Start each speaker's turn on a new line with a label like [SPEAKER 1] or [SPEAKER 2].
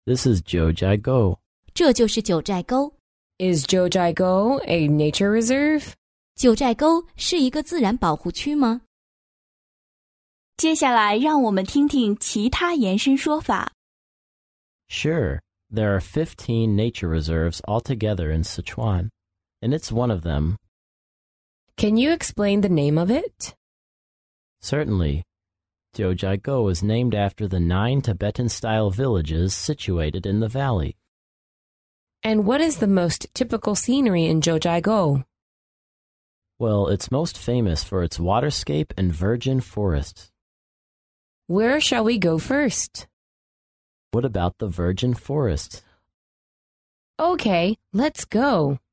[SPEAKER 1] This is Jiuzhaigou.
[SPEAKER 2] 这就是九寨沟。
[SPEAKER 3] Is Jiuzhaigou a nature reserve?
[SPEAKER 2] 九寨沟是一个自然保护区吗？
[SPEAKER 4] 接下来让我们听听其他延伸说法。
[SPEAKER 1] Sure, there are 15 nature reserves altogether in Sichuan, and it's one of them.
[SPEAKER 3] Can you explain the name of it?
[SPEAKER 1] Certainly. Jiuzhaigou is named after the 9 Tibetan-style villages situated in the valley.
[SPEAKER 3] And what is the most typical scenery in Jiuzhaigou?
[SPEAKER 1] Well, it's most famous for its waterscape and virgin forests.
[SPEAKER 3] Where shall we go first?
[SPEAKER 1] What about the virgin forest?
[SPEAKER 3] Okay, let's go.